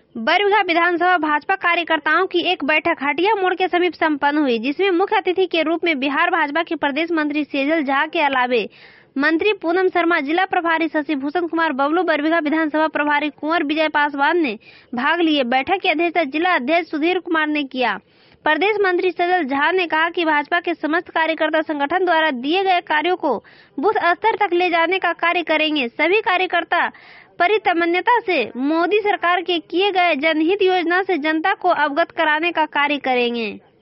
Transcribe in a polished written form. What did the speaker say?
बरबीघा विधानसभा भाजपा कार्यकर्ताओं की एक बैठक हटिया मोड़ के समीप संपन्न हुई, जिसमें मुख्य अतिथि के रूप में बिहार भाजपा के प्रदेश मंत्री सेजल झा के अलावे मंत्री पूनम शर्मा, जिला प्रभारी शशि भूषण कुमार बबलू, बरबीघा विधानसभा प्रभारी कुंवर विजय पासवान ने भाग लिए। बैठक की अध्यक्षता जिला अध्यक्ष सुधीर कुमार ने किया। प्रदेश मंत्री सेजल झा ने कहा कि भाजपा के समस्त कार्यकर्ता संगठन द्वारा दिए गए कार्यों को बूथ स्तर तक ले जाने का कार्य करेंगे। सभी कार्यकर्ता परितमन्यता से मोदी सरकार के किए गए जनहित योजना से जनता को अवगत कराने का कार्य करेंगे।